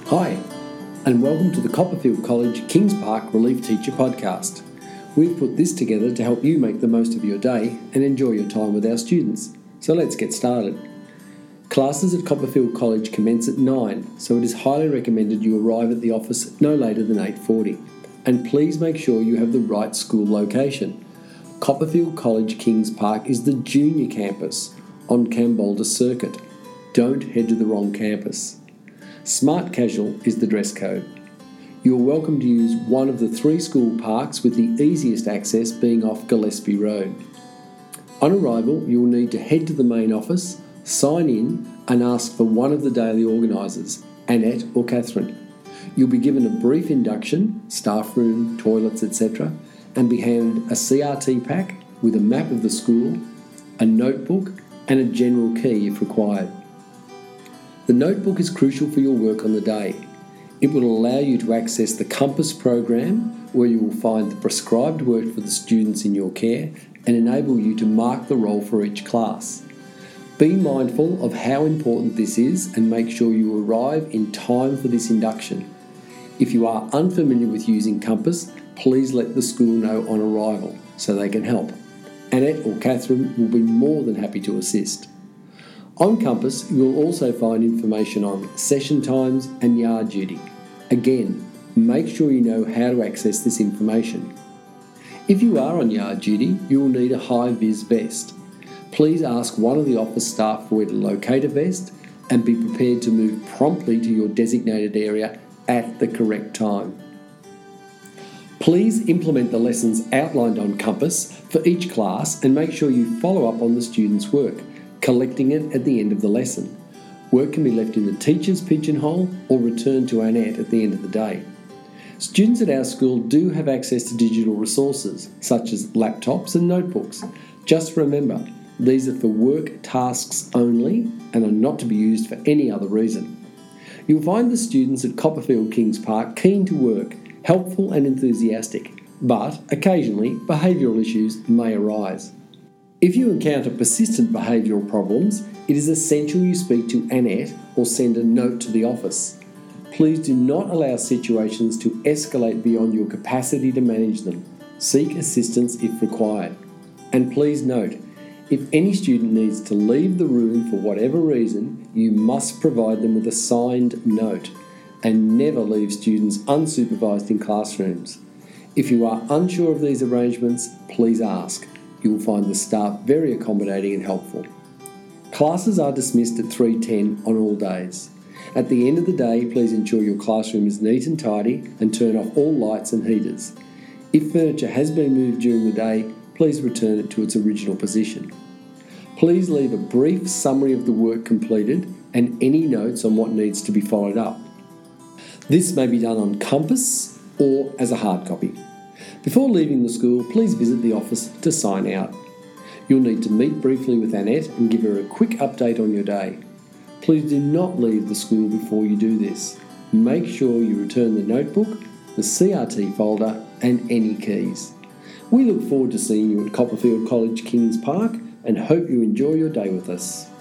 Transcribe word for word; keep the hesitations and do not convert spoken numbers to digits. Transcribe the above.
Hi, and welcome to the Copperfield College Kings Park Relief Teacher Podcast. We've put this together to help you make the most of your day and enjoy your time with our students. So let's get started. Classes at Copperfield College commence at nine, so it is highly recommended you arrive at the office no later than eight forty. And please make sure you have the right school location. Copperfield College Kings Park is the junior campus on Kambolda Circuit. Don't head to the wrong campus. Smart casual is the dress code. You are welcome to use one of the three school parks, with the easiest access being off Gillespie Road. On arrival, you will need to head to the main office, sign in and ask for one of the daily organisers, Annette or Catherine. You'll be given a brief induction, staff room, toilets, et cetera, and be handed a C R T pack with a map of the school, a notebook and a general key if required. The notebook is crucial for your work on the day. It will allow you to access the Compass program, where you will find the prescribed work for the students in your care and enable you to mark the role for each class. Be mindful of how important this is and make sure you arrive in time for this induction. If you are unfamiliar with using Compass, please let the school know on arrival so they can help. Annette or Catherine will be more than happy to assist. On Compass, you will also find information on session times and yard duty. Again, make sure you know how to access this information. If you are on yard duty, you will need a high-vis vest. Please ask one of the office staff where to locate a vest and be prepared to move promptly to your designated area at the correct time. Please implement the lessons outlined on Compass for each class and make sure you follow up on the students' work, collecting it at the end of the lesson. Work can be left in the teacher's pigeonhole or returned to Annette at the end of the day. Students at our school do have access to digital resources, such as laptops and notebooks. Just remember, these are for work tasks only and are not to be used for any other reason. You'll find the students at Copperfield Kings Park keen to work, helpful and enthusiastic, but occasionally behavioural issues may arise. If you encounter persistent behavioural problems, it is essential you speak to Annette or send a note to the office. Please do not allow situations to escalate beyond your capacity to manage them. Seek assistance if required. And please note, if any student needs to leave the room for whatever reason, you must provide them with a signed note, and never leave students unsupervised in classrooms. If you are unsure of these arrangements, please ask. You will find the staff very accommodating and helpful. Classes are dismissed at three ten on all days. At the end of the day, please ensure your classroom is neat and tidy and turn off all lights and heaters. If furniture has been moved during the day, please return it to its original position. Please leave a brief summary of the work completed and any notes on what needs to be followed up. This may be done on Compass or as a hard copy. Before leaving the school, please visit the office to sign out. You'll need to meet briefly with Annette and give her a quick update on your day. Please do not leave the school before you do this. Make sure you return the notebook, the C R T folder and any keys. We look forward to seeing you at Copperfield College Kings Park and hope you enjoy your day with us.